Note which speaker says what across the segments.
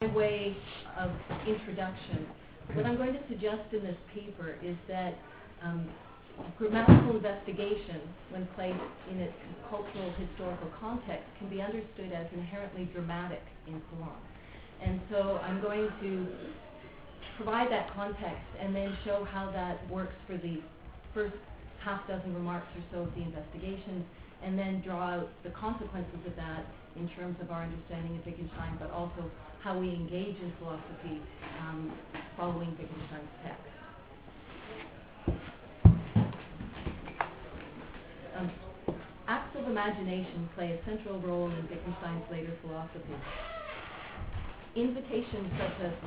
Speaker 1: way of introduction, what I'm going to suggest in this paper is that grammatical investigation, when placed in its cultural historical context, can be understood as inherently dramatic in form. And so I'm going to provide that context and then show how that works for the first half dozen remarks or so of the investigation, and then draw out the consequences of that in terms of our understanding of Wittgenstein, but also how we engage in philosophy following Wittgenstein's text. Acts of imagination play a central role in Wittgenstein's later philosophy. Invitations such as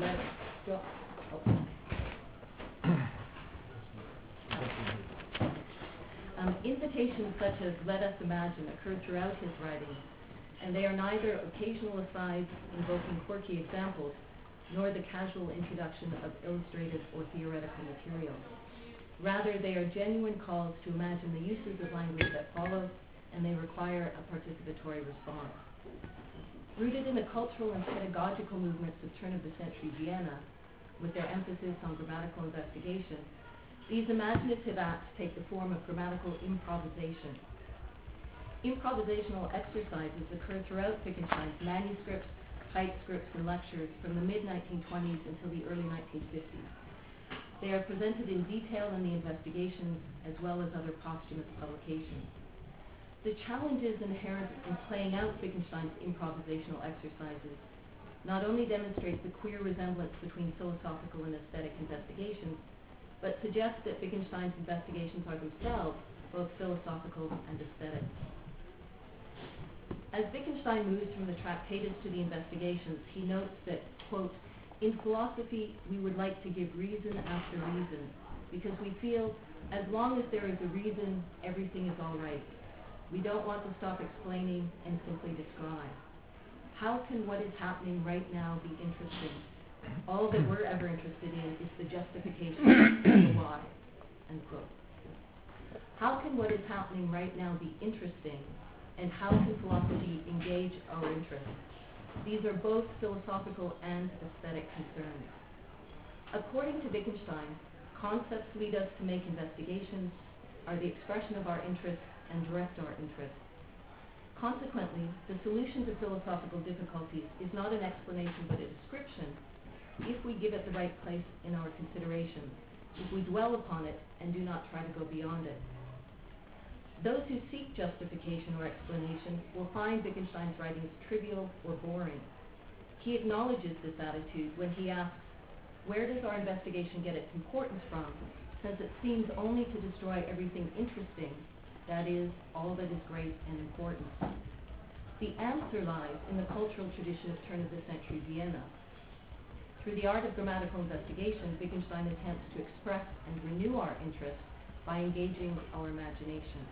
Speaker 1: let us imagine occur throughout his writings, and they are neither occasional asides invoking quirky examples, nor the casual introduction of illustrative or theoretical material. Rather, they are genuine calls to imagine the uses of language that follow, and they require a participatory response. Rooted in the cultural and pedagogical movements of turn-of-the-century Vienna, with their emphasis on grammatical investigation, these imaginative acts take the form of grammatical improvisation. Improvisational exercises occur throughout Wittgenstein's manuscripts, typescripts, and lectures from the mid-1920s until the early 1950s. They are presented in detail in the investigations as well as other posthumous publications. The challenges inherent in playing out Wittgenstein's improvisational exercises not only demonstrate the queer resemblance between philosophical and aesthetic investigations, but suggest that Wittgenstein's investigations are themselves both philosophical and aesthetic. As Wittgenstein moves from the Tractatus to the investigations, he notes that, quote, "In philosophy, we would like to give reason after reason, because we feel as long as there is a reason, everything is all right. We don't want to stop explaining and simply describe. How can what is happening right now be interesting? All that we're ever interested in is the justification of the why," unquote. How can what is happening right now be interesting, and how can philosophy engage our interests? These are both philosophical and aesthetic concerns. According to Wittgenstein, concepts lead us to make investigations, are the expression of our interests, and direct our interests. Consequently, the solution to philosophical difficulties is not an explanation but a description, if we give it the right place in our consideration, if we dwell upon it and do not try to go beyond it. Those who seek justification or explanation will find Wittgenstein's writings trivial or boring. He acknowledges this attitude when he asks, where does our investigation get its importance from, since it seems only to destroy everything interesting, that is, all that is great and important? The answer lies in the cultural tradition of turn-of-the-century Vienna. Through the art of grammatical investigation, Wittgenstein attempts to express and renew our interest by engaging our imagination.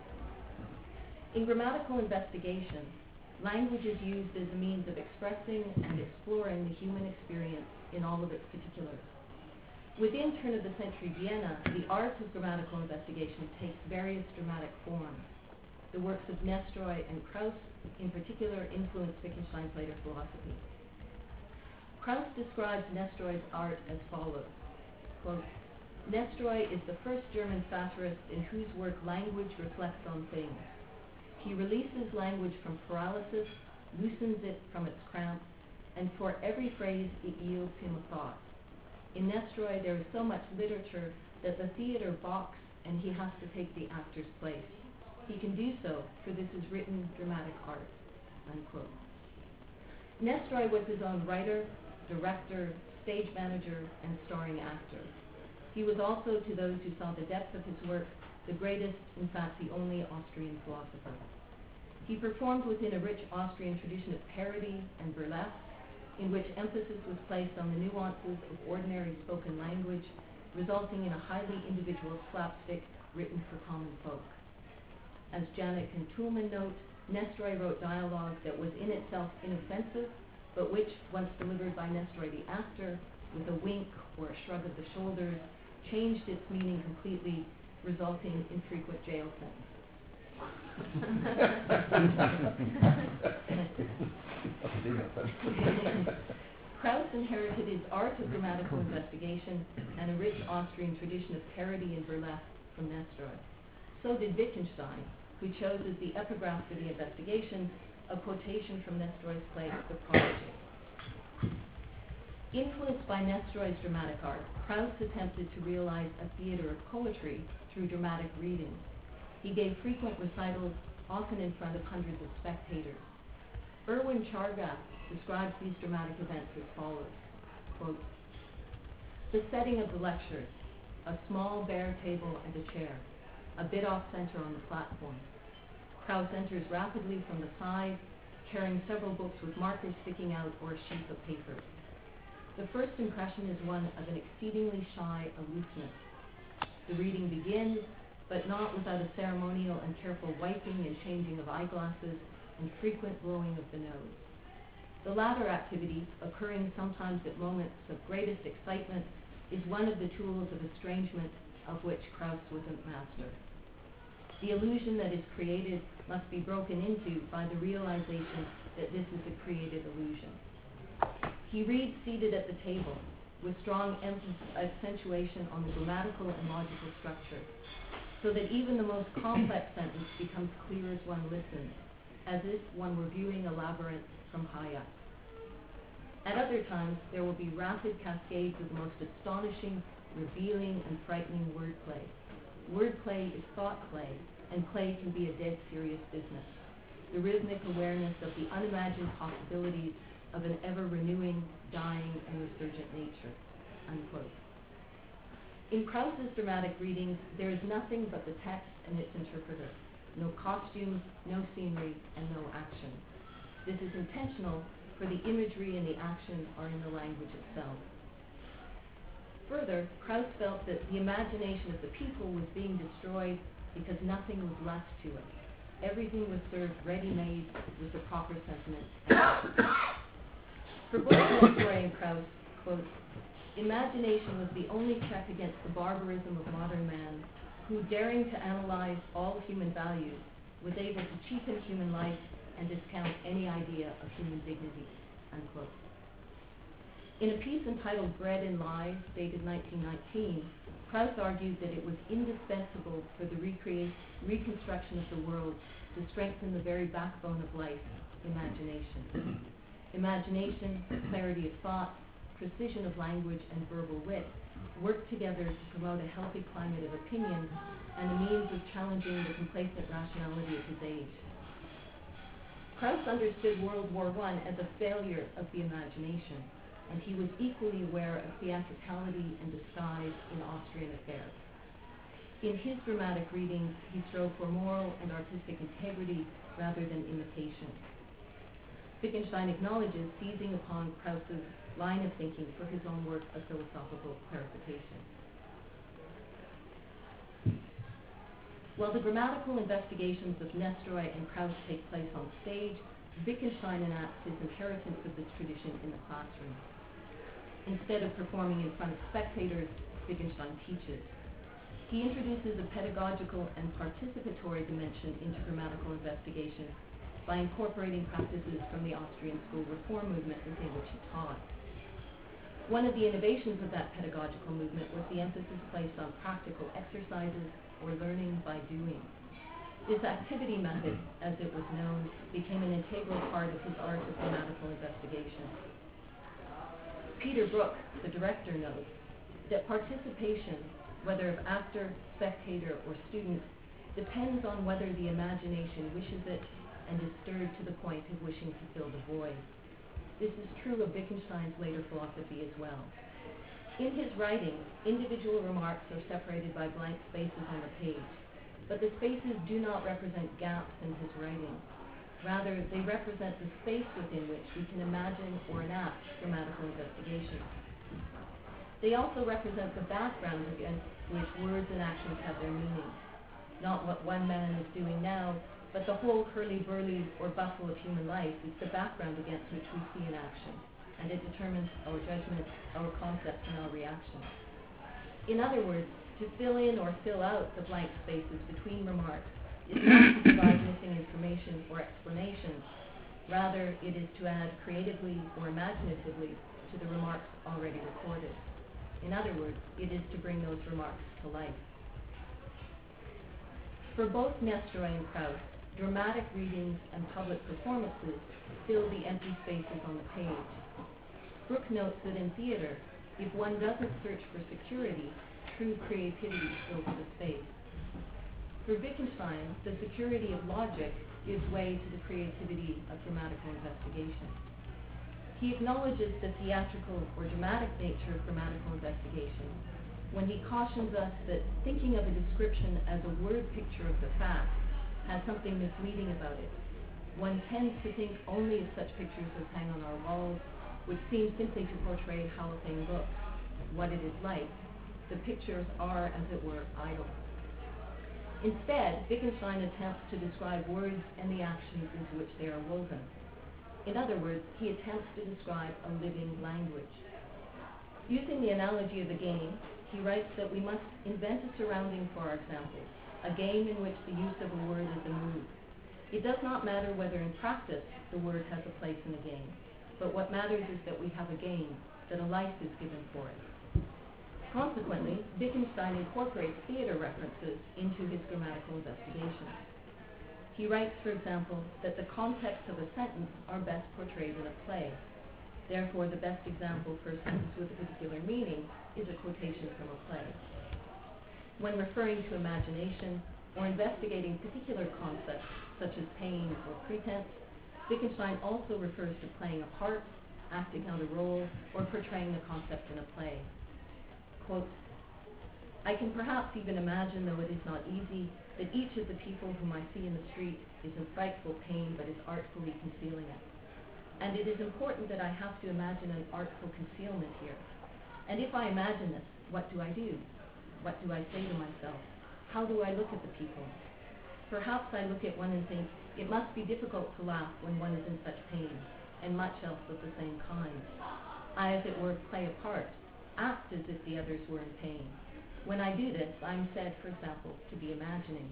Speaker 1: In grammatical investigation, language is used as a means of expressing and exploring the human experience in all of its particulars. Within turn-of-the-century Vienna, the art of grammatical investigation takes various dramatic forms. The works of Nestroy and Krauss, in particular, influenced Wittgenstein's later philosophy. Krauss describes Nestroy's art as follows, quote, "Nestroy is the first German satirist in whose work language reflects on things. He releases language from paralysis, loosens it from its cramp, and for every phrase it yields him a thought. In Nestroy there is so much literature that the theater balks and he has to take the actor's place. He can do so, for this is written dramatic art," unquote. Nestroy was his own writer, director, stage manager, and starring actor. He was also, to those who saw the depth of his work, the greatest, in fact the only Austrian philosopher. He performed within a rich Austrian tradition of parody and burlesque, in which emphasis was placed on the nuances of ordinary spoken language, resulting in a highly individual slapstick written for common folk. As Janet and Toulmin note, Nestroy wrote dialogue that was in itself inoffensive, but which, once delivered by Nestroy the actor, with a wink or a shrug of the shoulders, changed its meaning completely, resulting in frequent jail sentences. Krauss inherited his art of grammatical investigation and a rich Austrian tradition of parody and burlesque from Nestroy. So did Wittgenstein, who chose as the epigraph for the investigation a quotation from Nestroy's play The Prodigy. Influenced by Nestroy's dramatic art, Krauss attempted to realize a theater of poetry through dramatic readings. He gave frequent recitals, often in front of hundreds of spectators. Erwin Chargaff describes these dramatic events as follows, quote, "The setting of the lecture, a small bare table and a chair, a bit off center on the platform. Krauss enters rapidly from the side, carrying several books with markers sticking out or a sheaf of paper. The first impression is one of an exceedingly shy aloofness. The reading begins, but not without a ceremonial and careful wiping and changing of eyeglasses and frequent blowing of the nose. The latter activity, occurring sometimes at moments of greatest excitement, is one of the tools of estrangement of which Krauss was a master. The illusion that is created must be broken into by the realization that this is a created illusion. He reads seated at the table, with strong accentuation on the grammatical and logical structure, so that even the most complex sentence becomes clear as one listens, as if one were viewing a labyrinth from high up. At other times, there will be rapid cascades of the most astonishing, revealing, and frightening wordplay. Wordplay is thought play, and play can be a dead serious business. The rhythmic awareness of the unimagined possibilities of an ever-renewing, dying, and resurgent nature," unquote. In Krauss's dramatic readings, there is nothing but the text and its interpreter. No costumes, no scenery, and no action. This is intentional, for the imagery and the action are in the language itself. Further, Krauss felt that the imagination of the people was being destroyed because nothing was left to it. Everything was served ready-made with the proper sentiments. For both Nestroy and Krauss, quote, "Imagination was the only check against the barbarism of modern man, who, daring to analyze all human values, was able to cheapen human life and discount any idea of human dignity," unquote. In a piece entitled Bread and Lies, dated 1919, Krauss argued that it was indispensable for the reconstruction of the world to strengthen the very backbone of life, imagination. Imagination, clarity of thought, precision of language, and verbal wit worked together to promote a healthy climate of opinion and a means of challenging the complacent rationality of his age. Krauss understood World War I as a failure of the imagination, and he was equally aware of theatricality and disguise in Austrian affairs. In his dramatic readings, he strove for moral and artistic integrity rather than imitation. Wittgenstein acknowledges seizing upon Krauss's line of thinking for his own work of philosophical clarification. While the grammatical investigations of Nestroy and Krauss take place on stage, Wittgenstein enacts his inheritance of this tradition in the classroom. Instead of performing in front of spectators, Wittgenstein teaches. He introduces a pedagogical and participatory dimension into grammatical investigation by incorporating practices from the Austrian school reform movement within which he taught. One of the innovations of that pedagogical movement was the emphasis placed on practical exercises or learning by doing. This activity method, as it was known, became an integral part of his art of grammatical investigation. Peter Brook, the director, notes that participation, whether of actor, spectator, or student, depends on whether the imagination wishes it and is stirred to the point of wishing to fill the void. This is true of Wittgenstein's later philosophy as well. In his writing, individual remarks are separated by blank spaces on the page, but the spaces do not represent gaps in his writing. Rather, they represent the space within which we can imagine or enact grammatical investigation. They also represent the background against which words and actions have their meaning. Not what one man is doing now, but the whole hurly-burly or bustle of human life is the background against which we see an action, and it determines our judgment, our concepts, and our reactions. In other words, to fill in or fill out the blank spaces between remarks is not to provide missing information or explanations. Rather, it is to add creatively or imaginatively to the remarks already recorded. In other words, it is to bring those remarks to life. For both Nestroy and Krauss, dramatic readings and public performances fill the empty spaces on the page. Brooke notes that in theater, if one doesn't search for security, true creativity fills the space. For Wittgenstein, the security of logic gives way to the creativity of grammatical investigation. He acknowledges the theatrical or dramatic nature of grammatical investigation when he cautions us that thinking of a description as a word picture of the fact has something misleading about it. One tends to think only of such pictures as hang on our walls, which seem simply to portray how a thing looks, what it is like. The pictures are, as it were, idle. Instead, Wittgenstein attempts to describe words and the actions into which they are woven. In other words, he attempts to describe a living language. Using the analogy of a game, he writes that we must invent a surrounding for our examples, a game in which the use of a word is a mood. It does not matter whether in practice the word has a place in the game, but what matters is that we have a game, that a life is given for it. Consequently, Wittgenstein incorporates theater references into his grammatical investigations. He writes, for example, that the context of a sentence are best portrayed in a play. Therefore, the best example for a sentence with a particular meaning is a quotation from a play. When referring to imagination or investigating particular concepts, such as pain or pretense, Wittgenstein also refers to playing a part, acting out a role, or portraying the concept in a play. Quote, I can perhaps even imagine, though it is not easy, that each of the people whom I see in the street is in frightful pain but is artfully concealing it. And it is important that I have to imagine an artful concealment here. And if I imagine this, what do I do? What do I say to myself? How do I look at the people? Perhaps I look at one and think, it must be difficult to laugh when one is in such pain, and much else of the same kind. I, as it were, play a part, act as if the others were in pain. When I do this, I am said, for example, to be imagining.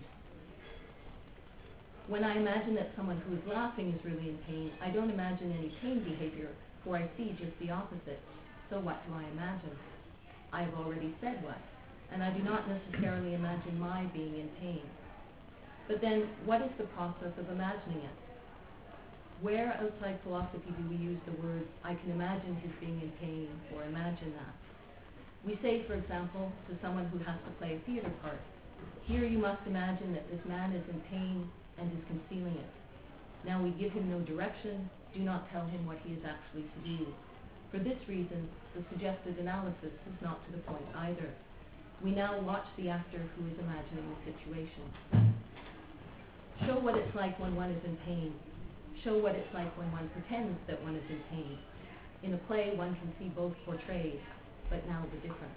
Speaker 1: When I imagine that someone who is laughing is really in pain, I don't imagine any pain behavior, for I see just the opposite. So what do I imagine? I have already said what, and I do not necessarily imagine my being in pain. But then, what is the process of imagining it? Where outside philosophy do we use the words, I can imagine his being in pain, or imagine that? We say, for example, to someone who has to play a theater part, here you must imagine that this man is in pain and is concealing it. Now we give him no direction, do not tell him what he is actually to do. For this reason, the suggested analysis is not to the point either. We now watch the actor who is imagining the situation. Show what it's like when one is in pain. Show what it's like when one pretends that one is in pain. In a play, one can see both portrayed, but now the difference.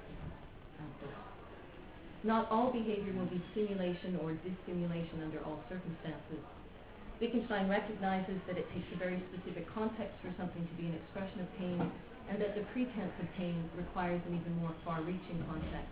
Speaker 1: Not all behavior will be stimulation or dissimulation under all circumstances. Wittgenstein recognizes that it takes a very specific context for something to be an expression of pain, and that the pretense of pain requires an even more far-reaching context.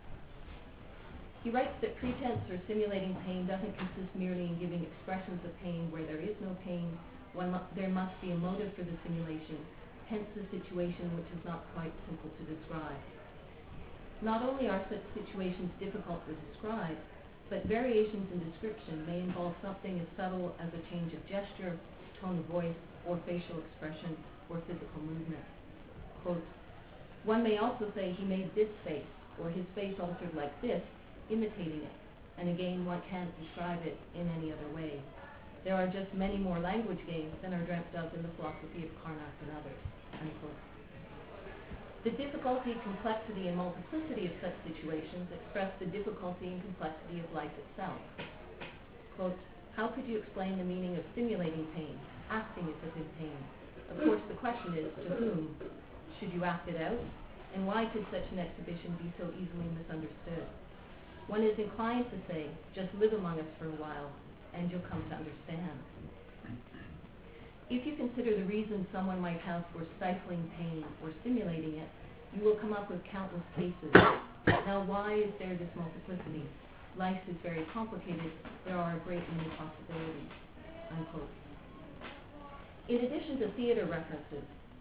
Speaker 1: He writes that pretense or simulating pain doesn't consist merely in giving expressions of pain where there is no pain. There must be a motive for the simulation, hence the situation which is not quite simple to describe. Not only are such situations difficult to describe, but variations in description may involve something as subtle as a change of gesture, tone of voice, or facial expression, or physical movement. Quote, one may also say he made this face, or his face altered like this, imitating it, and again one can't describe it in any other way. There are just many more language games than are dreamt of in the philosophy of Carnap and others. Unquote. The difficulty, complexity, and multiplicity of such situations express the difficulty and complexity of life itself. Quote, how could you explain the meaning of simulating pain, acting as if in pain? Of course, the question is, to whom? Should you act it out? And why could such an exhibition be so easily misunderstood? One is inclined to say, just live among us for a while, and you'll come to understand. If you consider the reasons someone might have for stifling pain or simulating it, you will come up with countless cases. Now, why is there this multiplicity? Life is very complicated. There are a great many possibilities. Unquote. In addition to theater references,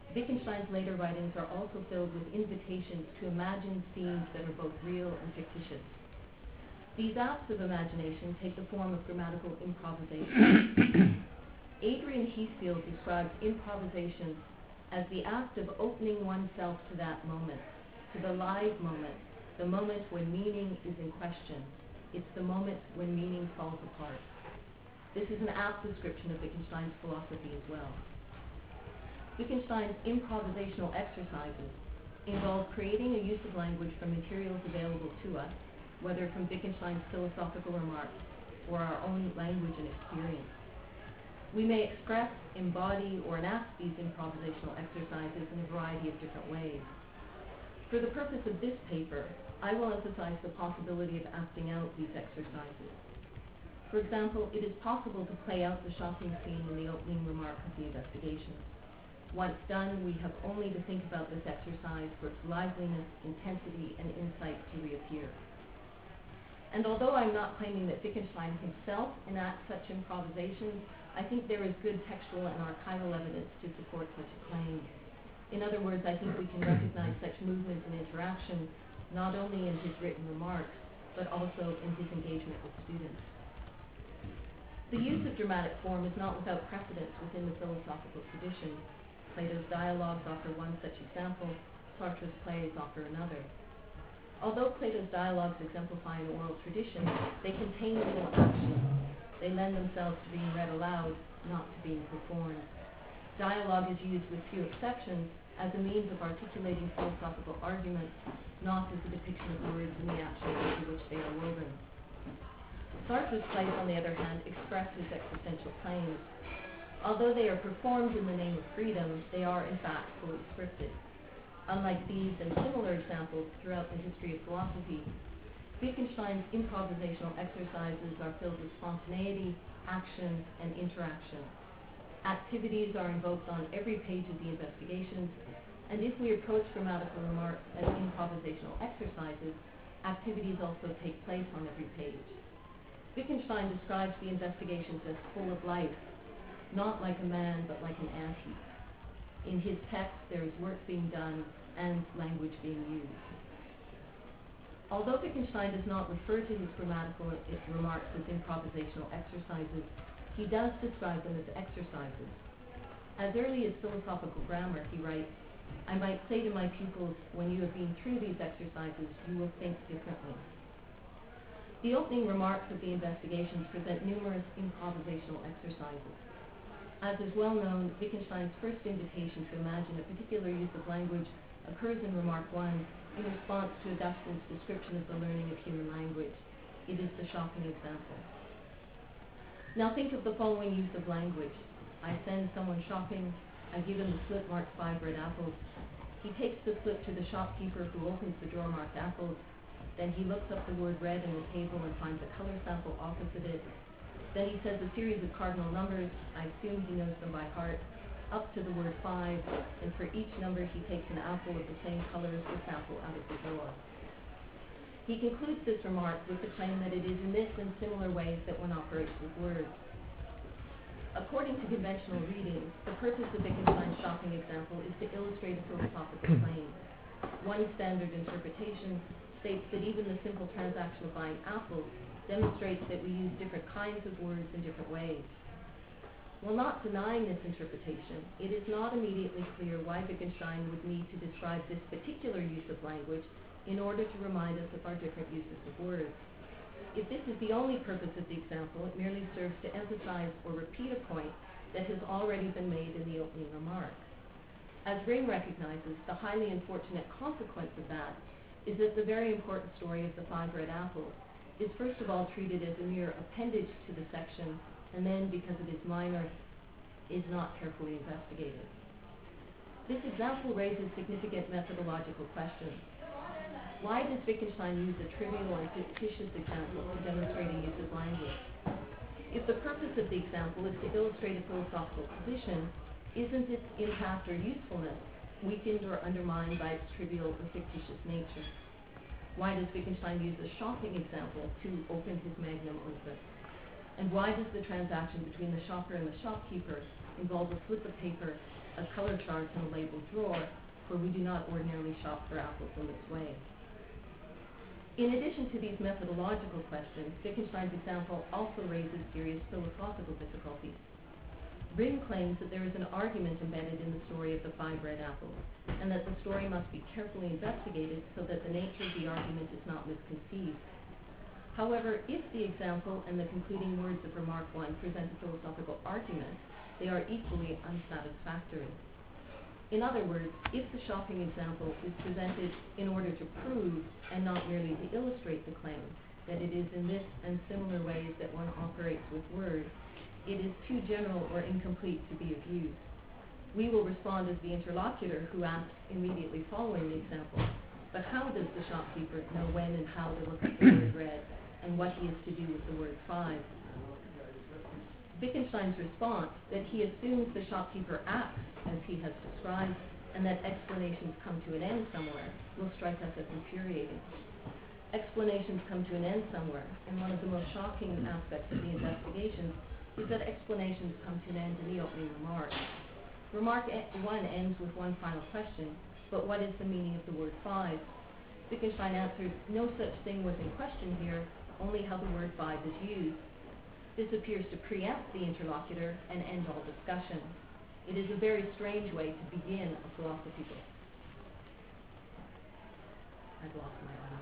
Speaker 1: Wittgenstein's later writings are also filled with invitations to imagine scenes that are both real and fictitious. These acts of imagination take the form of grammatical improvisation. Adrian Heathfield describes improvisation as the act of opening oneself to that moment, to the live moment, the moment when meaning is in question. It's the moment when meaning falls apart. This is an apt description of Wittgenstein's philosophy as well. Wittgenstein's improvisational exercises involve creating a use of language from materials available to us, whether from Wittgenstein's philosophical remarks or our own language and experience. We may express, embody, or enact these improvisational exercises in a variety of different ways. For the purpose of this paper, I will emphasize the possibility of acting out these exercises. For example, it is possible to play out the shopping scene in the opening remark of the investigation. Once done, we have only to think about this exercise for its liveliness, intensity, and insight to reappear. And although I'm not claiming that Wittgenstein himself enacts such improvisations, I think there is good textual and archival evidence to support such a claim. In other words, I think we can recognize such movement and interaction not only in his written remarks, but also in his engagement with students. The use of dramatic form is not without precedence within the philosophical tradition. Plato's dialogues offer one such example, Sartre's plays offer another. Although Plato's dialogues exemplify an oral tradition, they contain little action. They lend themselves to being read aloud, not to being performed. Dialogue is used with few exceptions as a means of articulating philosophical arguments, not as a depiction of words in the action into which they are woven. Sartre's plays, on the other hand, express his existential claims. Although they are performed in the name of freedom, they are in fact fully scripted. Unlike these and similar examples throughout the history of philosophy, Wittgenstein's improvisational exercises are filled with spontaneity, action, and interaction. Activities are invoked on every page of the investigations, and if we approach grammatical remarks as improvisational exercises, activities also take place on every page. Wittgenstein describes the investigations as full of life, not like a man, but like an ant-heap. In his text, there is work being done and language being used. Although Wittgenstein does not refer to his grammatical remarks as improvisational exercises, he does describe them as exercises. As early as Philosophical Grammar, he writes, "I might say to my pupils, when you have been through these exercises, you will think differently." The opening remarks of the investigations present numerous improvisational exercises. As is well known, Wittgenstein's first invitation to imagine a particular use of language occurs in Remark 1 in response to Augustine's description of the learning of human language. It is the shopping example. Now think of the following use of language. I send someone shopping, I give him the slip marked 5 red apples. He takes the slip to the shopkeeper who opens the drawer marked apples. Then he looks up the word red in the table and finds a color sample opposite it. Then he says a series of cardinal numbers, I assume he knows them by heart, up to the word 5, and for each number he takes an apple of the same color as the sample out of the drawer. He concludes this remark with the claim that it is in this and similar ways that one operates with words. According to conventional readings, the purpose of Wittgenstein's shopping example is to illustrate a philosophical claim. One standard interpretation states that even the simple transaction of buying apples demonstrates that we use different kinds of words in different ways. While not denying this interpretation, it is not immediately clear why Wittgenstein would need to describe this particular use of language in order to remind us of our different uses of words. If this is the only purpose of the example, it merely serves to emphasize or repeat a point that has already been made in the opening remark. As Ring recognizes, the highly unfortunate consequence of that is that the very important story of the 5 red apples is first of all treated as a mere appendage to the section, and then, because it is minor, is not carefully investigated. This example raises significant methodological questions. Why does Wittgenstein use a trivial and fictitious example to demonstrate a use of language? If the purpose of the example is to illustrate a philosophical position, isn't its impact or usefulness weakened or undermined by its trivial or fictitious nature? Why does Wittgenstein use a shopping example to open his magnum opus? And why does the transaction between the shopper and the shopkeeper involve a slip of paper, a a color chart in a labeled drawer, for we do not ordinarily shop for apples in this way. In addition to these methodological questions, Wittgenstein's example also raises serious philosophical difficulties. Grimm claims that there is an argument embedded in the story of the 5 red apples, and that the story must be carefully investigated so that the nature of the argument is not misconceived. However, if the example and the concluding words of Remark 1 present a philosophical argument, they are equally unsatisfactory. In other words, if the shopping example is presented in order to prove and not merely to illustrate the claim that it is in this and similar ways that one operates with words, it is too general or incomplete to be of use. We will respond as the interlocutor who asks immediately following the example, but how does the shopkeeper know when and how to look at the word red, and what he is to do with the word 5? Wittgenstein's response, that he assumes the shopkeeper acts as he has described, and that explanations come to an end somewhere, will strike us as infuriating. Explanations come to an end somewhere, and one of the most shocking aspects of the investigations is that explanations come to an end in the opening remark. Remark 1 ends with one final question, but what is the meaning of the word 5? Wittgenstein answers, no such thing was in question here, only how the word 5 is used. This appears to preempt the interlocutor and end all discussion. It is a very strange way to begin a philosophy book. I've lost my eye.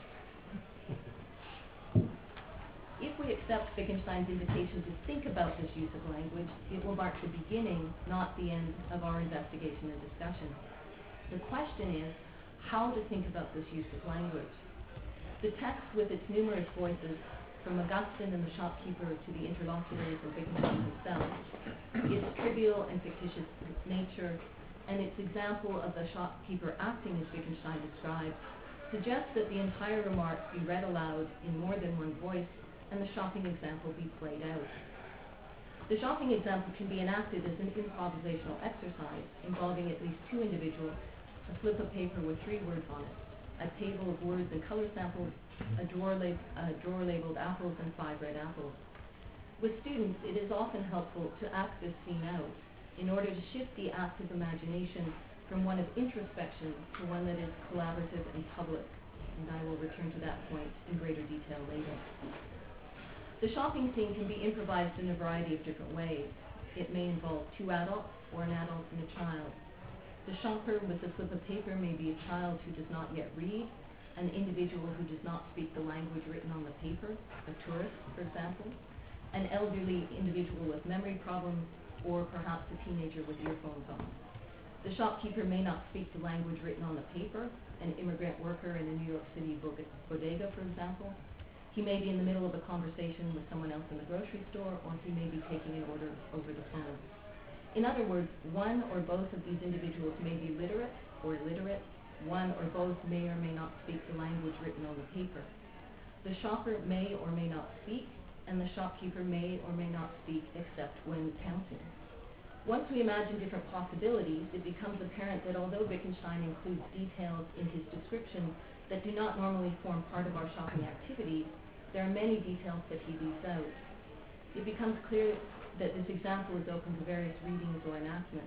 Speaker 1: If we accept Wittgenstein's invitation to think about this use of language, it will mark the beginning, not the end, of our investigation and discussion. The question is, how to think about this use of language. The text, with its numerous voices, from Augustine and the shopkeeper to the interlocutors and Wittgenstein himself, its trivial and fictitious nature, and its example of the shopkeeper acting as Wittgenstein described, suggests that the entire remark be read aloud in more than one voice, and the shopping example be played out. The shopping example can be enacted as an improvisational exercise involving at least 2 individuals, a slip of paper with 3 words on it, a table of words and color samples, a drawer labeled apples, and 5 red apples. With students, it is often helpful to act this scene out in order to shift the active imagination from one of introspection to one that is collaborative and public, and I will return to that point in greater detail later. The shopping scene can be improvised in a variety of different ways. It may involve 2 adults or an adult and a child. The shopper with a slip of paper may be a child who does not yet read, an individual who does not speak the language written on the paper, a tourist, for example, an elderly individual with memory problems, or perhaps a teenager with earphones on. The shopkeeper may not speak the language written on the paper, an immigrant worker in a New York City bodega, for example. He may be in the middle of a conversation with someone else in the grocery store, or he may be taking an order over the phone. In other words, one or both of these individuals may be literate or illiterate. One or both may or may not speak the language written on the paper. The shopper may or may not speak, and the shopkeeper may or may not speak except when counting. Once we imagine different possibilities, it becomes apparent that although Wittgenstein includes details in his description that do not normally form part of our shopping activities, there are many details that he leaves out. It becomes clear that this example is open to various readings or enactments.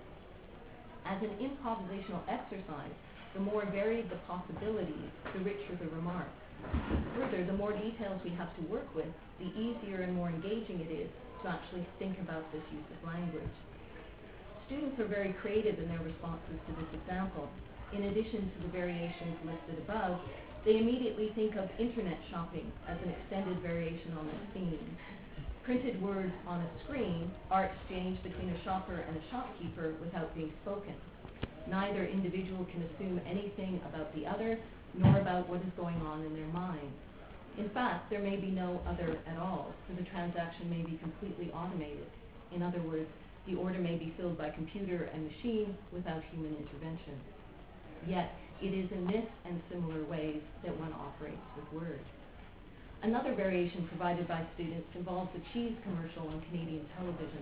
Speaker 1: As an improvisational exercise, the more varied the possibilities, the richer the remark. Further, the more details we have to work with, the easier and more engaging it is to actually think about this use of language. Students are very creative in their responses to this example. In addition to the variations listed above, they immediately think of internet shopping as an extended variation on this theme. Printed words on a screen are exchanged between a shopper and a shopkeeper without being spoken. Neither individual can assume anything about the other, nor about what is going on in their mind. In fact, there may be no other at all, for the transaction may be completely automated. In other words, the order may be filled by computer and machine without human intervention. Yet, it is in this and similar ways that one operates with words. Another variation provided by students involves a cheese commercial on Canadian television.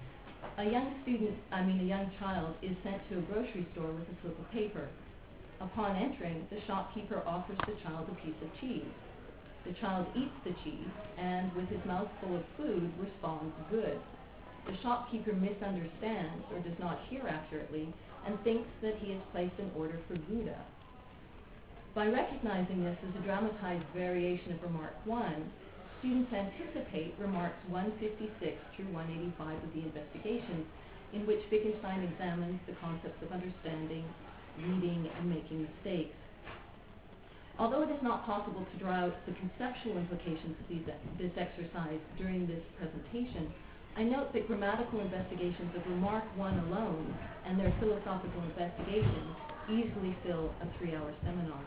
Speaker 1: A young child is sent to a grocery store with a slip of paper. Upon entering, the shopkeeper offers the child a piece of cheese. The child eats the cheese and, with his mouth full of food, responds good. the shopkeeper misunderstands or does not hear accurately and thinks that he has placed an order for Gouda. By recognizing this as a dramatized variation of Remark 1, students anticipate Remarks 156 through 185 of the investigation, in which Wittgenstein examines the concepts of understanding, reading, and making mistakes. Although it is not possible to draw out the conceptual implications of this exercise during this presentation, I note that grammatical investigations of Remark 1 alone and their philosophical investigations easily fill a 3-hour seminar.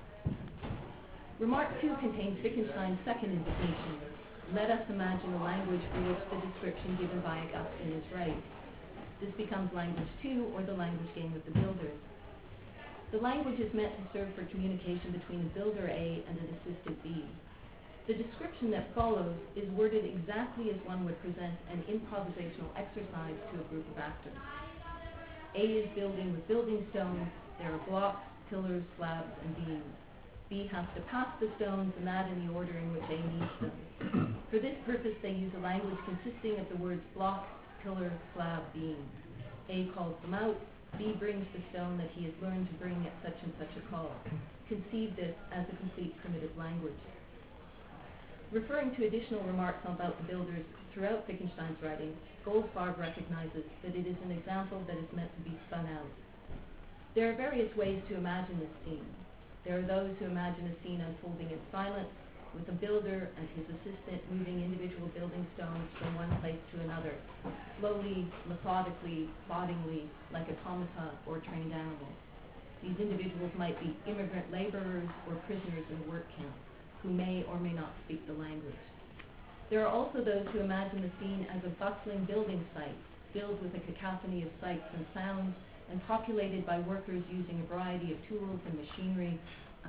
Speaker 1: Remark 2 contains Wittgenstein's second invitation: let us imagine a language for which the description given by Augustine is right. This becomes language 2, or the language game with the builders. The language is meant to serve for communication between the builder A and an assistant B. The description that follows is worded exactly as one would present an improvisational exercise to a group of actors. A is building with building stones. There are blocks, pillars, slabs, and beams. B has to pass the stones, and that in the order in which A needs them. For this purpose, they use a language consisting of the words block, pillar, slab, beam. A calls them out. B brings the stone that he has learned to bring at such and such a call. Conceive this as a complete primitive language. Referring to additional remarks about the builders throughout Wittgenstein's writing, Goldfarb recognizes that it is an example that is meant to be spun out. There are various ways to imagine this scene. There are those who imagine a scene unfolding in silence, with a builder and his assistant moving individual building stones from one place to another, slowly, methodically, ploddingly, like automata or trained animals. These individuals might be immigrant laborers or prisoners in a work camp, who may or may not speak the language. There are also those who imagine the scene as a bustling building site, filled with a cacophony of sights and sounds, and populated by workers using a variety of tools and machinery.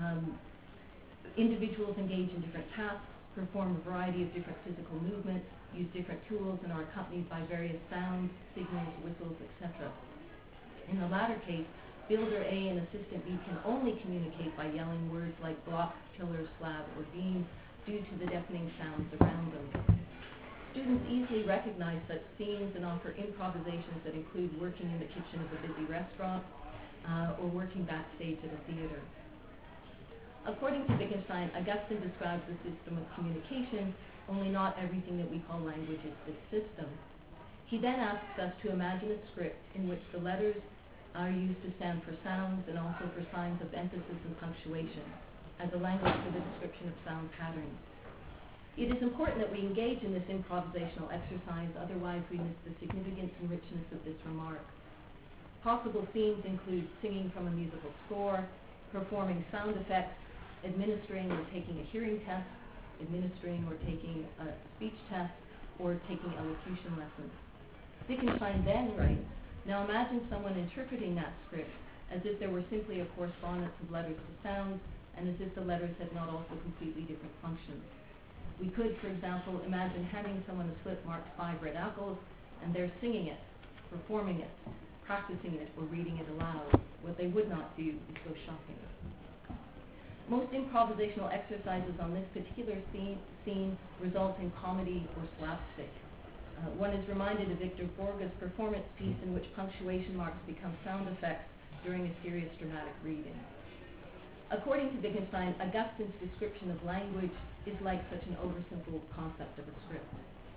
Speaker 1: Individuals engage in different tasks, perform a variety of different physical movements, use different tools, and are accompanied by various sounds, signals, whistles, etc. In the latter case, builder A and assistant B can only communicate by yelling words like block, pillar, slab, or beam due to the deafening sounds around them. Students easily recognize such scenes and offer improvisations that include working in the kitchen of a busy restaurant or working backstage at a theater. According to Wittgenstein, Augustine describes the system of communication, only not everything that we call language is this system. He then asks us to imagine a script in which the letters are used to stand for sounds and also for signs of emphasis and punctuation, as a language for the description of sound patterns. It is important that we engage in this improvisational exercise, otherwise we miss the significance and richness of this remark. Possible scenes include singing from a musical score, performing sound effects, administering or taking a hearing test, administering or taking a speech test, or taking elocution lessons. Wittgenstein then writes, now imagine someone interpreting that script as if there were simply a correspondence of letters to sounds, and as if the letters had not also completely different functions. We could, for example, imagine handing someone a slip marked 5 red apples, and they're singing it, performing it, practicing it, or reading it aloud. What they would not do is go shopping. Most improvisational exercises on this particular scene result in comedy or slapstick. One is reminded of Victor Borge's performance piece in which punctuation marks become sound effects during a serious dramatic reading. According to Wittgenstein, Augustine's description of language is like such an oversimple concept of a script.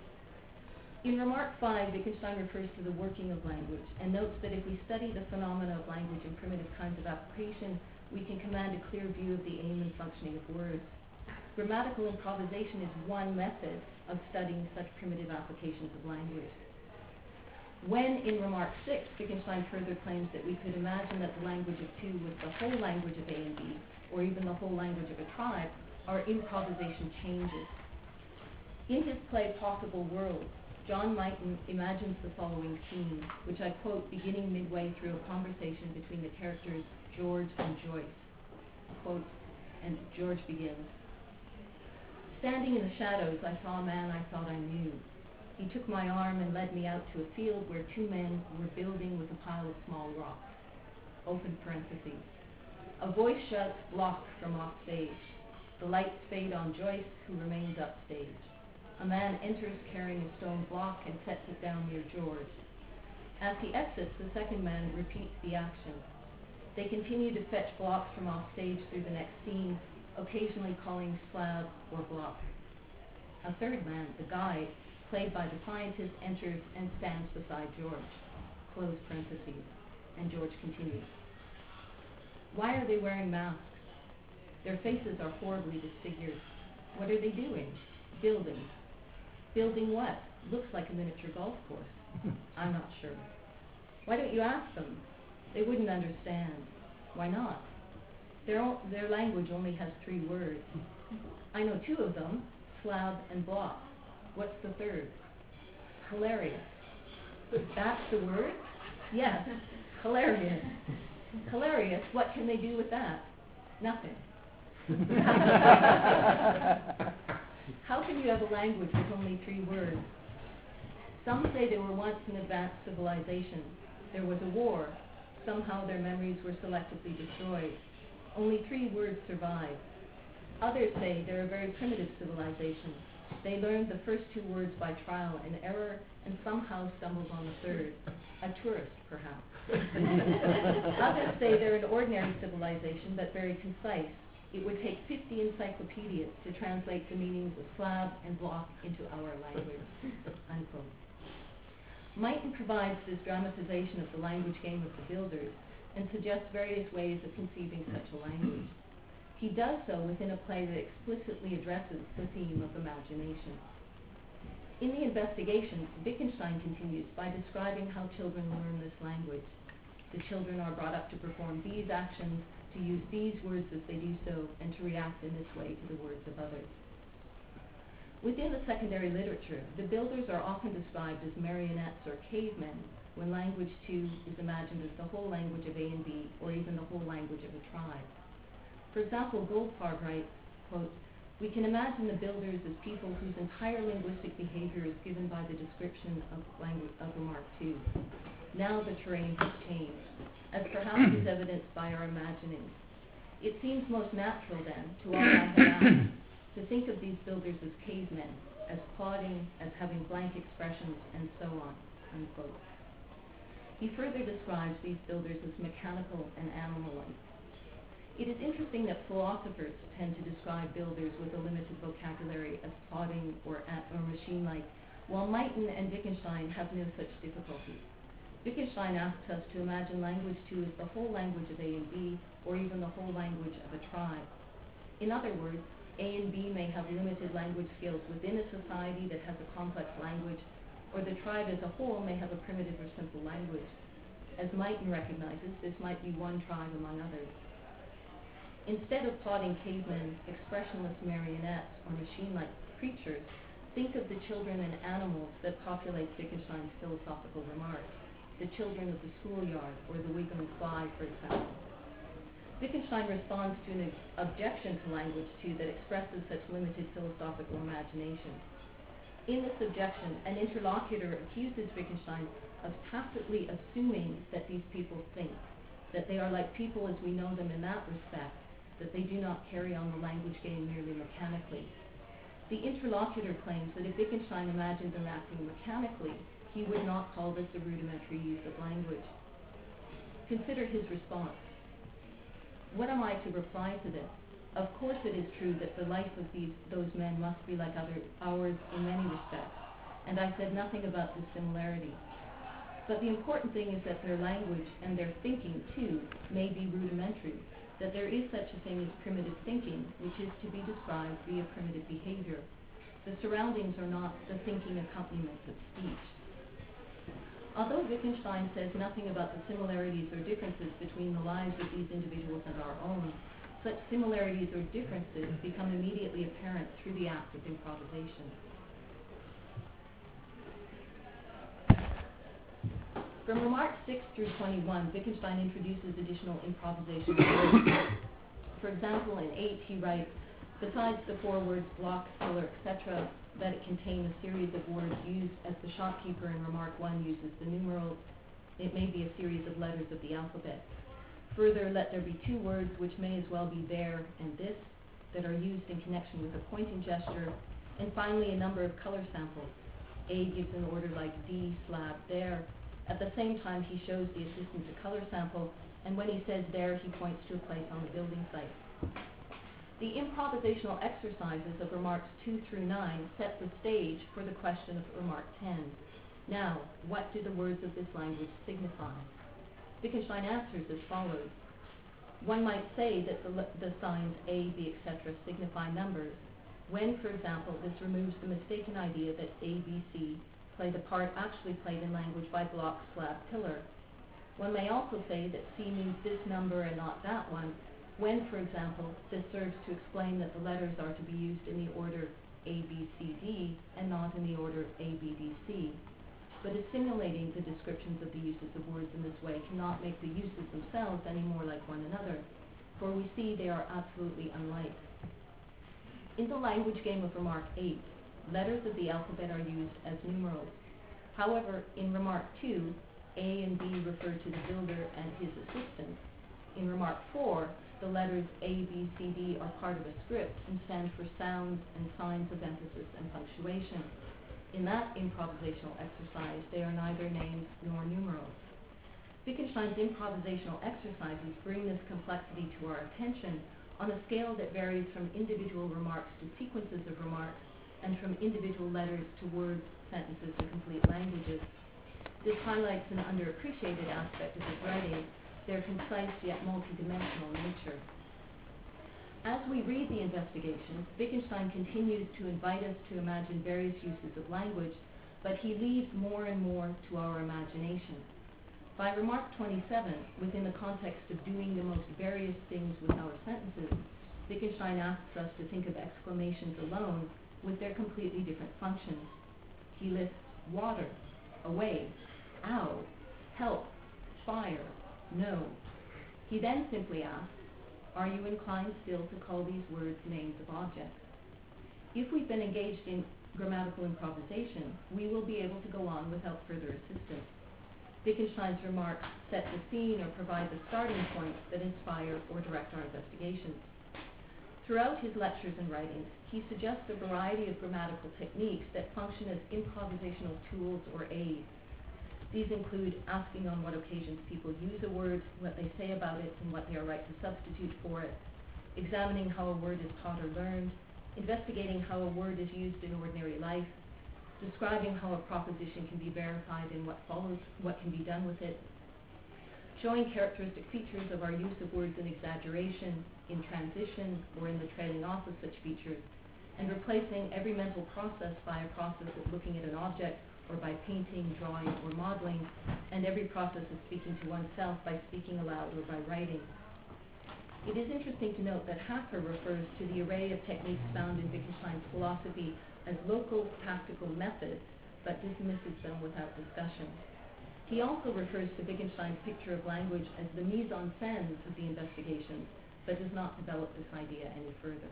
Speaker 1: In Remark 5, Wittgenstein refers to the working of language and notes that if we study the phenomena of language in primitive kinds of application, we can command a clear view of the aim and functioning of words. Grammatical improvisation is one method of studying such primitive applications of language. When, in Remark 6, Wittgenstein further claims that we could imagine that the language of two was the whole language of A and B, or even the whole language of a tribe, our improvisation changes. In his play Possible Worlds, John Mighton imagines the following scene, which I quote beginning midway through a conversation between the characters George and Joyce. Quote, and George begins, standing in the shadows, I saw a man I thought I knew. He took my arm and led me out to a field where 2 men were building with a pile of small rocks. Open parentheses. A voice shouts block from off stage. The lights fade on Joyce, who remains upstage. A man enters carrying a stone block and sets it down near George. As he exits, the second man repeats the action. They continue to fetch blocks from off stage through the next scene, occasionally calling slab or block. A third man, the guide, played by the scientist, enters and stands beside George. Close parentheses. And George continues. Why are they wearing masks? Their faces are horribly disfigured. What are they doing? Building. Building what? Looks like a miniature golf course. I'm not sure. Why don't you ask them? They wouldn't understand. Why not? Their language only has 3 words. I know 2 of them, slab and block. What's the third? Hilarious. That's the word? Yes, hilarious. Hilarious, what can they do with that? Nothing. How can you have a language with only 3 words? Some say they were once an advanced civilization. There was a war. Somehow their memories were selectively destroyed. Only 3 words survive. Others say they're a very primitive civilization. They learned the first 2 words by trial and error and somehow stumbled on the third. A tourist, perhaps. Others say they're an ordinary civilization, but very concise. It would take 50 encyclopedias to translate the meanings of slab and block into our language. Unquote. Meighton provides this dramatization of the language game of the builders and suggests various ways of conceiving such a language. He does so within a play that explicitly addresses the theme of imagination. In the investigation, Wittgenstein continues by describing how children learn this language. The children are brought up to perform these actions, to use these words as they do so, and to react in this way to the words of others. Within the secondary literature, the builders are often described as marionettes or cavemen, when language too is imagined as the whole language of A and B, or even the whole language of a tribe. For example, Goldfarb writes, quote, "We can imagine the builders as people whose entire linguistic behavior is given by the description of remark 2. Now the terrain has changed, as perhaps is evidenced by our imaginings. It seems most natural then, to all I have asked, to think of these builders as cavemen, as plodding, as having blank expressions, and so on," unquote. He further describes these builders as mechanical and animal-like. It is interesting that philosophers tend to describe builders with a limited vocabulary as plodding or machine-like, while Meighton and Wittgenstein have no such difficulty. Wittgenstein asks us to imagine language too as the whole language of A and B, or even the whole language of a tribe. In other words, A and B may have limited language skills within a society that has a complex language, or the tribe as a whole may have a primitive or simple language. As Meighton recognizes, this might be one tribe among others. Instead of plodding cavemen, expressionless marionettes, or machine-like creatures, think of the children and animals that populate Wittgenstein's philosophical remarks, the children of the schoolyard, or the wiggling fly, for example. Wittgenstein responds to an objection to language too that expresses such limited philosophical imagination. In this objection, an interlocutor accuses Wittgenstein of tacitly assuming that these people think, that they are like people as we know them in that respect, that they do not carry on the language game merely mechanically. The interlocutor claims that if Wittgenstein imagined them acting mechanically, he would not call this a rudimentary use of language. Consider his response. What am I to reply to this? Of course it is true that the life of those men must be like ours in many respects, and I said nothing about this similarity. But the important thing is that their language and their thinking, too, may be rudimentary, that there is such a thing as primitive thinking, which is to be described via primitive behavior. The surroundings are not the thinking accompaniments of speech. Although Wittgenstein says nothing about the similarities or differences between the lives of these individuals and our own, such similarities or differences become immediately apparent through the act of improvisation. From remarks 6 through 21, Wittgenstein introduces additional improvisation words. For example, in 8 he writes, besides the 4 words block, pillar, etc., that it contain a series of words used as the shopkeeper in remark 1 uses the numerals, it may be a series of letters of the alphabet. Further, let there be 2 words which may as well be there and this, that are used in connection with a pointing gesture, And finally, a number of color samples. A gives an order like D slab there. At the same time, he shows the assistant a color sample, and when he says there, he points to a place on the building site. The improvisational exercises of remarks 2 through 9 set the stage for the question of remark 10. Now, what do the words of this language signify? Wittgenstein answers as follows. One might say that the signs A, B, etc. signify numbers, when, for example, this removes the mistaken idea that A, B, C play the part actually played in language by block, slab, pillar. One may also say that C means this number and not that one, when, for example, this serves to explain that the letters are to be used in the order A, B, C, D, and not in the order A, B, D, C. But assimilating the descriptions of the uses of words in this way cannot make the uses themselves any more like one another, for we see they are absolutely unlike. In the language game of remark 8, letters of the alphabet are used as numerals. However, in remark 2, A and B refer to the builder and his assistant. In remark 4, the letters A, B, C, D are part of a script and stand for sounds and signs of emphasis and punctuation. In that improvisational exercise, they are neither names nor numerals. Wittgenstein's improvisational exercises bring this complexity to our attention on a scale that varies from individual remarks to sequences of remarks, and from individual letters to words, sentences, and complete languages. This highlights an underappreciated aspect of his writing, their concise yet multidimensional nature. As we read the investigations, Wittgenstein continues to invite us to imagine various uses of language, but he leaves more and more to our imagination. By remark 27, within the context of doing the most various things with our sentences, Wittgenstein asks us to think of exclamations alone with their completely different functions. He lists water, away, ow, help, fire, no. He then simply asks, are you inclined still to call these words names of objects? If we've been engaged in grammatical improvisation, we will be able to go on without further assistance. Wittgenstein's remarks set the scene or provide the starting points that inspire or direct our investigations. Throughout his lectures and writings, he suggests a variety of grammatical techniques that function as improvisational tools or aids. These include asking on what occasions people use a word, what they say about it, and what they are right to substitute for it, examining how a word is taught or learned, investigating how a word is used in ordinary life, describing how a proposition can be verified and what follows, what can be done with it, showing characteristic features of our use of words in exaggeration, in transition, or in the trailing off of such features, and replacing every mental process by a process of looking at an object, or by painting, drawing, or modeling, and every process of speaking to oneself by speaking aloud or by writing. It is interesting to note that Hacker refers to the array of techniques found in Wittgenstein's philosophy as local tactical methods, but dismisses them without discussion. He also refers to Wittgenstein's picture of language as the mise-en-scène of the investigations, but does not develop this idea any further.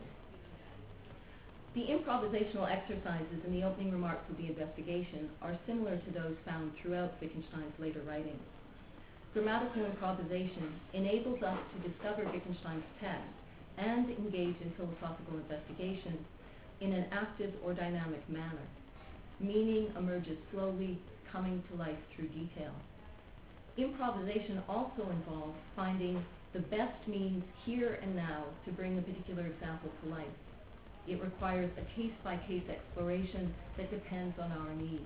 Speaker 1: The improvisational exercises in the opening remarks of the investigation are similar to those found throughout Wittgenstein's later writings. Grammatical improvisation enables us to discover Wittgenstein's text and engage in philosophical investigation in an active or dynamic manner. Meaning emerges slowly, coming to life through detail. Improvisation also involves finding the best means here and now to bring a particular example to life. It requires a case-by-case exploration that depends on our needs.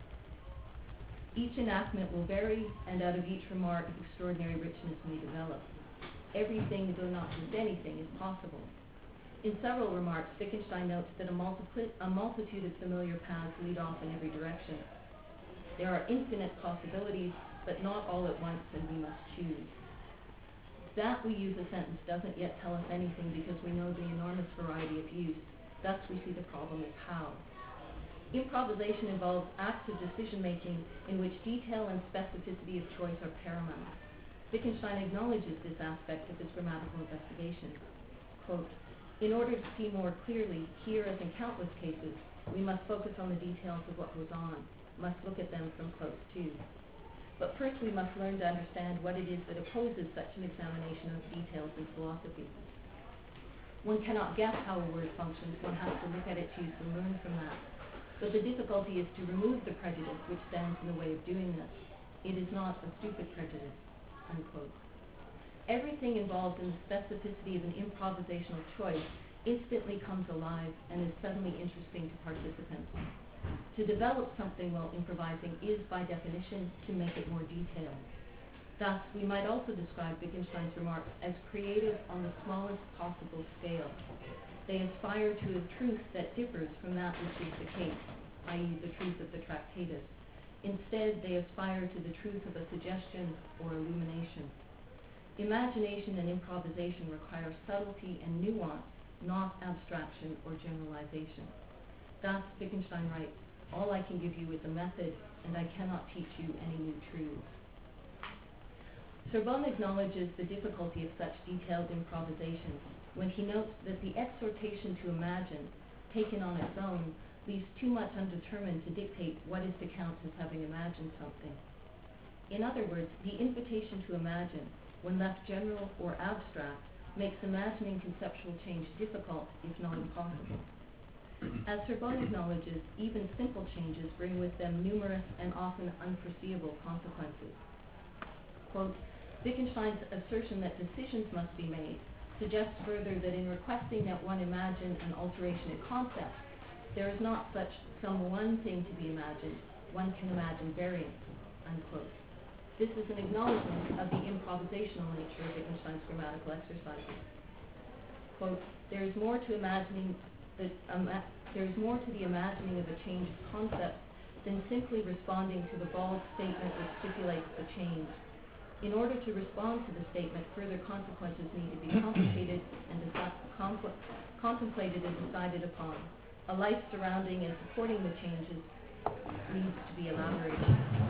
Speaker 1: Each enactment will vary, and out of each remark, extraordinary richness may develop. Everything, though not just anything, is possible. In several remarks, Wittgenstein notes that a multitude of familiar paths lead off in every direction. There are infinite possibilities, but not all at once, and we must choose. That we use a sentence doesn't yet tell us anything because we know the enormous variety of use. Thus we see the problem as how. Improvisation involves active decision-making in which detail and specificity of choice are paramount. Wittgenstein acknowledges this aspect of his grammatical investigation. Quote, in order to see more clearly, here as in countless cases, we must focus on the details of what goes on, must look at them from close to. But first we must learn to understand what it is that opposes such an examination of details in philosophy. One cannot guess how a word functions. One has to look at its use and learn from that. But the difficulty is to remove the prejudice which stands in the way of doing this. It is not a stupid prejudice, unquote. Everything involved in the specificity of an improvisational choice instantly comes alive and is suddenly interesting to participants. To develop something while improvising is, by definition, to make it more detailed. Thus, we might also describe Wittgenstein's remarks as creative on the smallest possible scale. They aspire to a truth that differs from that which is the case, i.e. the truth of the Tractatus. Instead, they aspire to the truth of a suggestion or illumination. Imagination and improvisation require subtlety and nuance, not abstraction or generalization. Thus, Wittgenstein writes, "All I can give you is a method, and I cannot teach you any new truths." Sorbonne acknowledges the difficulty of such detailed improvisation when he notes that the exhortation to imagine, taken on its own, leaves too much undetermined to dictate what is to count as having imagined something. In other words, the invitation to imagine, when left general or abstract, makes imagining conceptual change difficult, if not impossible. As Sorbonne acknowledges, even simple changes bring with them numerous and often unforeseeable consequences. Quote, Wittgenstein's assertion that decisions must be made suggests further that in requesting that one imagine an alteration in concept, there is not such some one thing to be imagined. One can imagine variants, unquote. This is an acknowledgement of the improvisational nature of Wittgenstein's grammatical exercises. Quote, there is more to the imagining of a change of concept than simply responding to the bald statement which stipulates the change. In order to respond to the statement, further consequences need to be complicated and contemplated and decided upon. A life surrounding and supporting the changes needs to be elaborated.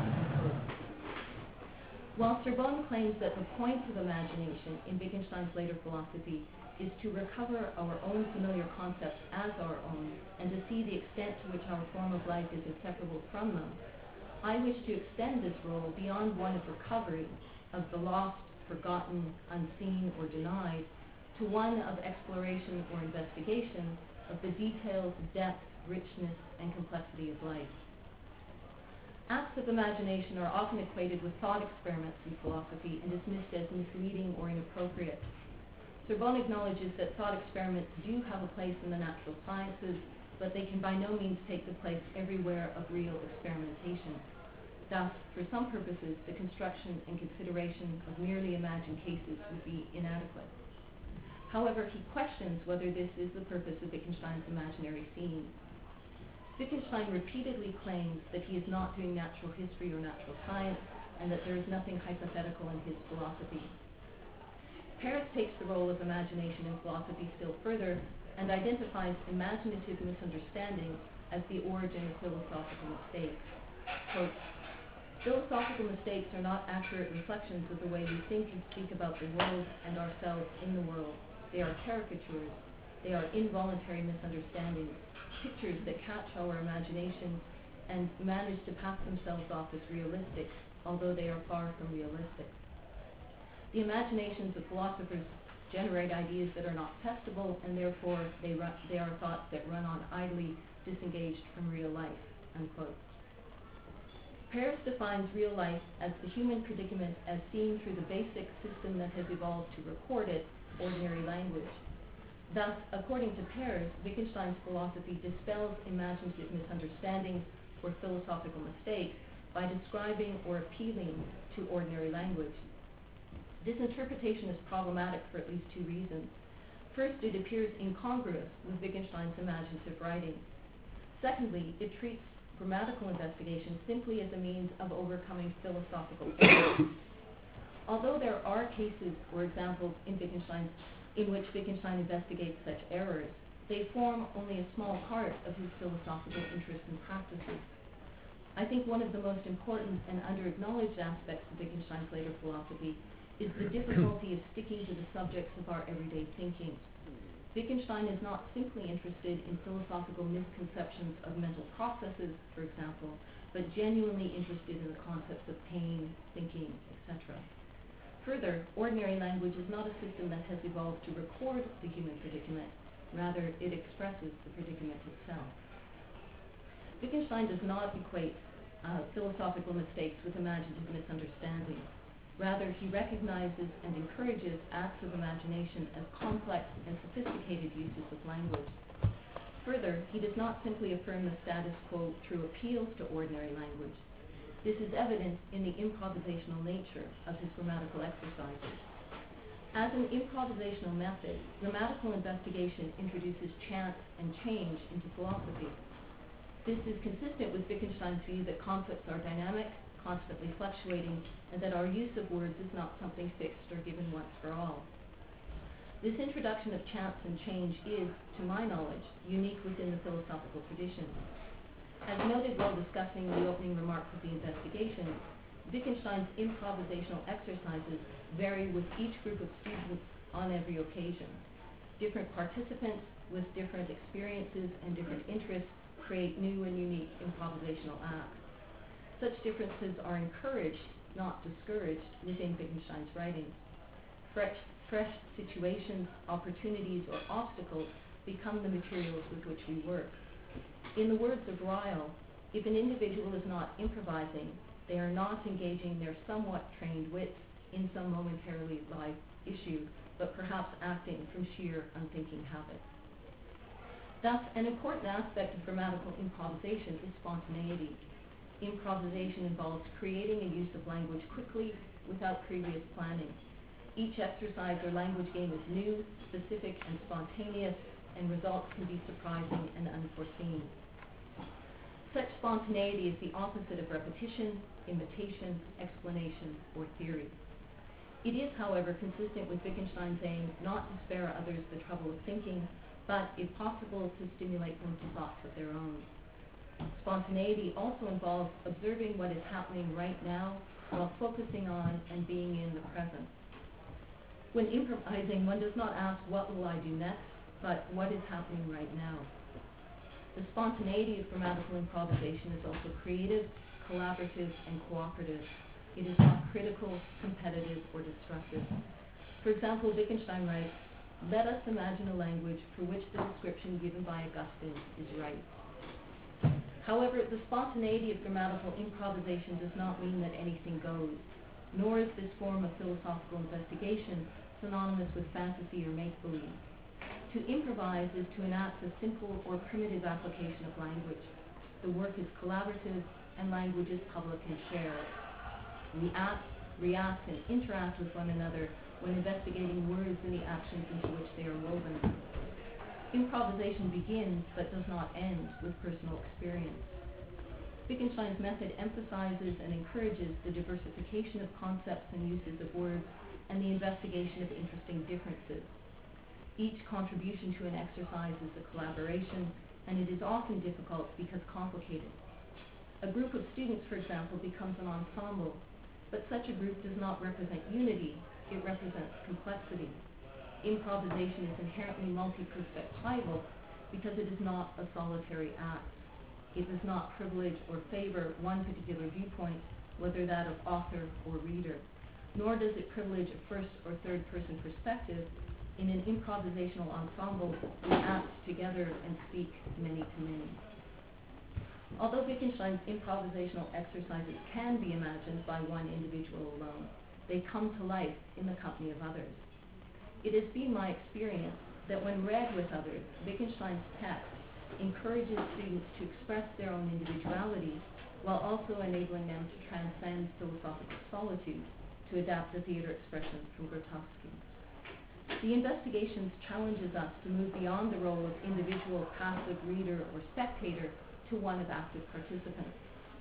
Speaker 1: While Sorbonne claims that the point of imagination in Wittgenstein's later philosophy is to recover our own familiar concepts as our own and to see the extent to which our form of life is inseparable from them, I wish to extend this role beyond one of recovery, of the lost, forgotten, unseen, or denied, to one of exploration or investigation of the details, depth, richness, and complexity of life. Acts of imagination are often equated with thought experiments in philosophy and dismissed as misleading or inappropriate. Sorbonne acknowledges that thought experiments do have a place in the natural sciences, but they can by no means take the place everywhere of real experimentation. Thus, for some purposes, the construction and consideration of merely imagined cases would be inadequate. However, he questions whether this is the purpose of Wittgenstein's imaginary scenes. Wittgenstein repeatedly claims that he is not doing natural history or natural science, and that there is nothing hypothetical in his philosophy. Peirce takes the role of imagination in philosophy still further and identifies imaginative misunderstandings as the origin of philosophical mistakes. Quote, philosophical mistakes are not accurate reflections of the way we think and speak about the world and ourselves in the world. They are caricatures. They are involuntary misunderstandings, pictures that catch our imagination and manage to pass themselves off as realistic, although they are far from realistic. The imaginations of philosophers generate ideas that are not testable, and therefore they are thoughts that run on idly, disengaged from real life, unquote. Peirce defines real life as the human predicament as seen through the basic system that has evolved to record it, ordinary language. Thus, according to Peirce, Wittgenstein's philosophy dispels imaginative misunderstandings or philosophical mistakes by describing or appealing to ordinary language. This interpretation is problematic for at least two reasons. First, it appears incongruous with Wittgenstein's imaginative writing. Secondly, it treats grammatical investigation simply as a means of overcoming philosophical errors. Although there are cases or examples in which Wittgenstein investigates such errors, they form only a small part of his philosophical interests and practices. I think one of the most important and under-acknowledged aspects of Wittgenstein's later philosophy is the difficulty of sticking to the subjects of our everyday thinking. Wittgenstein is not simply interested in philosophical misconceptions of mental processes, for example, but genuinely interested in the concepts of pain, thinking, etc. Further, ordinary language is not a system that has evolved to record the human predicament. Rather, it expresses the predicament itself. Wittgenstein does not equate philosophical mistakes with imaginative misunderstanding. Rather, he recognizes and encourages acts of imagination as complex and sophisticated uses of language. Further, he does not simply affirm the status quo through appeals to ordinary language. This is evident in the improvisational nature of his grammatical exercises. As an improvisational method, grammatical investigation introduces chance and change into philosophy. This is consistent with Wittgenstein's view that concepts are dynamic, constantly fluctuating, and that our use of words is not something fixed or given once for all. This introduction of chance and change is, to my knowledge, unique within the philosophical tradition. As noted while discussing the opening remarks of the investigation, Wittgenstein's improvisational exercises vary with each group of students on every occasion. Different participants with different experiences and different interests create new and unique improvisational acts. Such differences are encouraged, not discouraged, within Wittgenstein's writings. Fresh situations, opportunities, or obstacles become the materials with which we work. In the words of Ryle, if an individual is not improvising, they are not engaging their somewhat trained wits in some momentarily live issue, but perhaps acting from sheer unthinking habit. Thus, an important aspect of grammatical improvisation is spontaneity. Improvisation involves creating a use of language quickly without previous planning. Each exercise or language game is new, specific, and spontaneous, and results can be surprising and unforeseen. Such spontaneity is the opposite of repetition, imitation, explanation, or theory. It is, however, consistent with Wittgenstein's aim not to spare others the trouble of thinking, but, if possible, to stimulate them to thoughts of their own. Spontaneity also involves observing what is happening right now while focusing on and being in the present. When improvising, one does not ask, what will I do next, but what is happening right now. The spontaneity of grammatical improvisation is also creative, collaborative, and cooperative. It is not critical, competitive, or destructive. For example, Wittgenstein writes, "Let us imagine a language for which the description given by Augustine is right." However, the spontaneity of grammatical improvisation does not mean that anything goes, nor is this form of philosophical investigation synonymous with fantasy or make-believe. To improvise is to enact a simple or primitive application of language. The work is collaborative, and language is public and shared. We act, react, and interact with one another when investigating words and the actions into which they are woven. Improvisation begins, but does not end, with personal experience. Wittgenstein's method emphasizes and encourages the diversification of concepts and uses of words and the investigation of interesting differences. Each contribution to an exercise is a collaboration, and it is often difficult because complicated. A group of students, for example, becomes an ensemble, but such a group does not represent unity, it represents complexity. Improvisation is inherently multi-perspectival because it is not a solitary act. It does not privilege or favor one particular viewpoint, whether that of author or reader, nor does it privilege a first or third person perspective. In an improvisational ensemble, we act together and speak many to many. Although Wittgenstein's improvisational exercises can be imagined by one individual alone, they come to life in the company of others. It has been my experience that when read with others, Wittgenstein's text encourages students to express their own individuality while also enabling them to transcend philosophical solitude to adapt the theater expression from Grotowski. The investigations challenges us to move beyond the role of individual passive reader or spectator to one of active participant.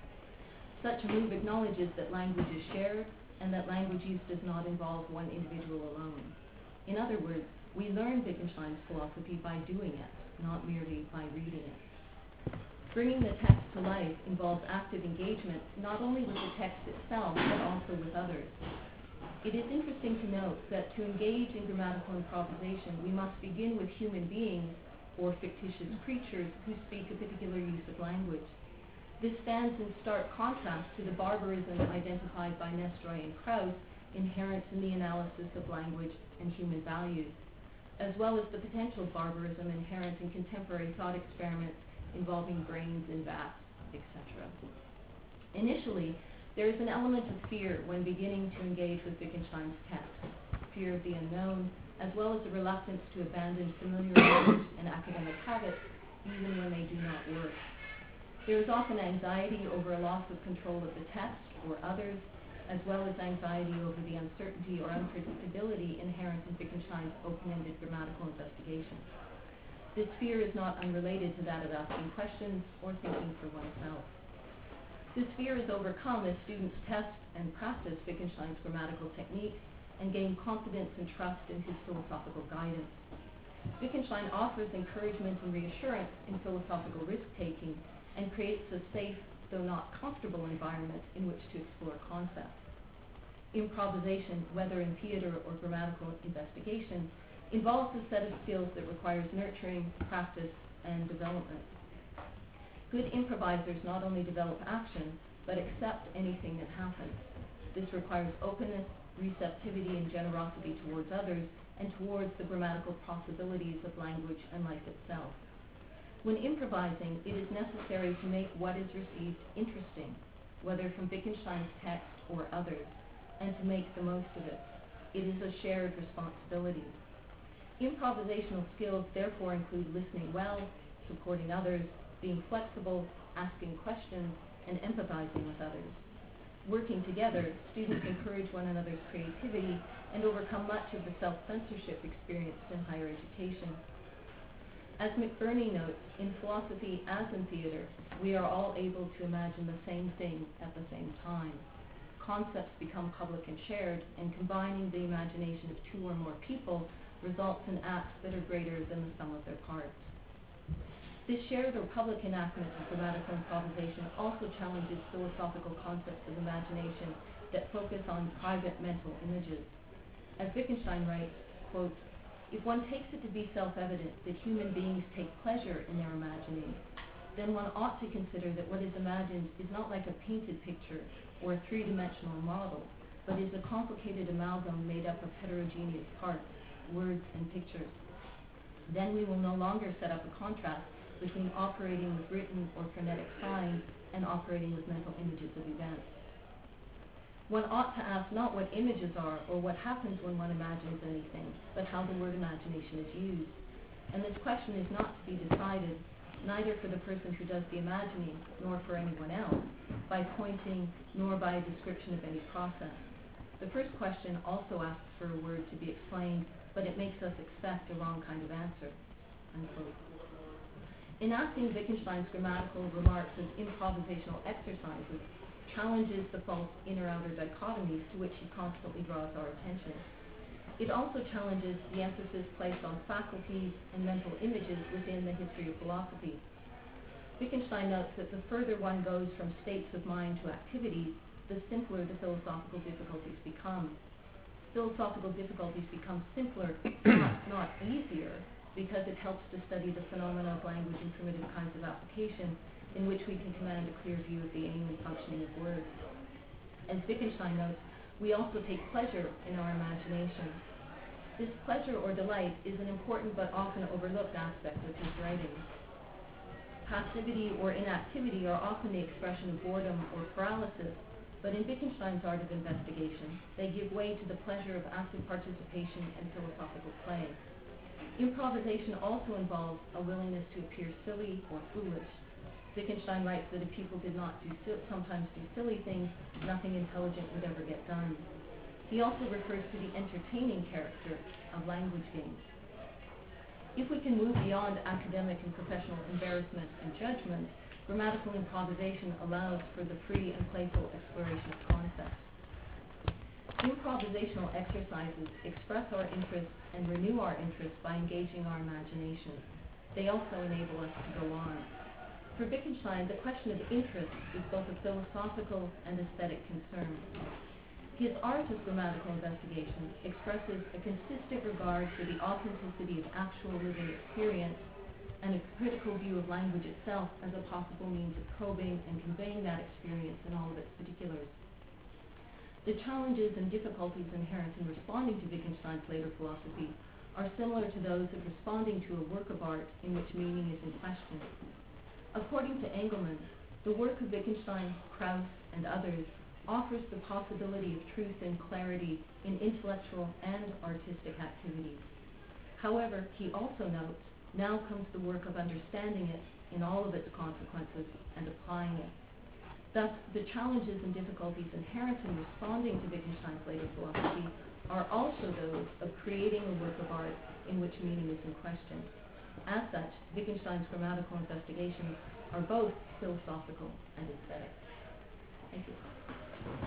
Speaker 1: Such a move acknowledges that language is shared and that language use does not involve one individual alone. In other words, we learn Wittgenstein's philosophy by doing it, not merely by reading it. Bringing the text to life involves active engagement not only with the text itself, but also with others. It is interesting to note that to engage in grammatical improvisation, we must begin with human beings or fictitious creatures who speak a particular use of language. This stands in stark contrast to the barbarism identified by Nestroy and Krauss inherent in the analysis of language and human values, as well as the potential barbarism inherent in contemporary thought experiments involving brains in vats, etc. Initially, there is an element of fear when beginning to engage with Wittgenstein's text, fear of the unknown, as well as a reluctance to abandon familiar language and academic habits, even when they do not work. There is often anxiety over a loss of control of the text or others, as well as anxiety over the uncertainty or unpredictability inherent in Wittgenstein's open-ended grammatical investigation. This fear is not unrelated to that of asking questions or thinking for oneself. This fear is overcome as students test and practice Wittgenstein's grammatical technique and gain confidence and trust in his philosophical guidance. Wittgenstein offers encouragement and reassurance in philosophical risk-taking and creates a safe, though not comfortable, environment in which to explore concepts. Improvisation, whether in theater or grammatical investigation, involves a set of skills that requires nurturing, practice, and development. Good improvisers not only develop action, but accept anything that happens. This requires openness, receptivity, and generosity towards others, and towards the grammatical possibilities of language and life itself. When improvising, it is necessary to make what is received interesting, whether from Wittgenstein's text or others, and to make the most of it. It is a shared responsibility. Improvisational skills therefore include listening well, supporting others, being flexible, asking questions, and empathizing with others. Working together, students encourage one another's creativity and overcome much of the self-censorship experienced in higher education. As McBurney notes, in philosophy as in theater, we are all able to imagine the same thing at the same time. Concepts become public and shared, and combining the imagination of two or more people results in acts that are greater than the sum of their parts. This shared or public enactment of grammatical improvisation also challenges philosophical concepts of imagination that focus on private mental images. As Wittgenstein writes, quote, "If one takes it to be self-evident that human beings take pleasure in their imagining, then one ought to consider that what is imagined is not like a painted picture or a three-dimensional model, but is a complicated amalgam made up of heterogeneous parts, words, and pictures. Then we will no longer set up a contrast between operating with written or phonetic signs and operating with mental images of events. One ought to ask not what images are or what happens when one imagines anything, but how the word imagination is used. And this question is not to be decided, neither for the person who does the imagining, nor for anyone else, by pointing, nor by a description of any process. The first question also asks for a word to be explained, but it makes us expect a wrong kind of answer." Unquote. Enacting Wittgenstein's grammatical remarks as improvisational exercises challenges the false inner-outer dichotomies to which he constantly draws our attention. It also challenges the emphasis placed on faculties and mental images within the history of philosophy. Wittgenstein notes that the further one goes from states of mind to activities, the simpler the philosophical difficulties become. Philosophical difficulties become simpler, perhaps not easier, because it helps to study the phenomena of language and primitive kinds of application in which we can command a clear view of the aim and functioning of words. As Wittgenstein notes, we also take pleasure in our imagination. This pleasure or delight is an important but often overlooked aspect of his writing. Passivity or inactivity are often the expression of boredom or paralysis, but in Wittgenstein's art of investigation, they give way to the pleasure of active participation and philosophical play. Improvisation also involves a willingness to appear silly or foolish. Wittgenstein writes that if people did not sometimes do silly things, nothing intelligent would ever get done. He also refers to the entertaining character of language games. If we can move beyond academic and professional embarrassment and judgment, grammatical improvisation allows for the free and playful exploration of concepts. Improvisational exercises express our interests and renew our interests by engaging our imagination. They also enable us to go on. For Wittgenstein, the question of interest is both a philosophical and aesthetic concern. His art of grammatical investigation expresses a consistent regard for the authenticity of actual living experience and a critical view of language itself as a possible means of probing and conveying that experience in all of its particulars. The challenges and difficulties inherent in responding to Wittgenstein's later philosophy are similar to those of responding to a work of art in which meaning is in question. According to Engelman, the work of Wittgenstein, Krauss, and others offers the possibility of truth and clarity in intellectual and artistic activities. However, he also notes, now comes the work of understanding it in all of its consequences and applying it. Thus, the challenges and difficulties inherent in responding to Wittgenstein's later philosophy are also those of creating a work of art in which meaning is in question. As such, Wittgenstein's grammatical investigations are both philosophical and aesthetic. Thank you.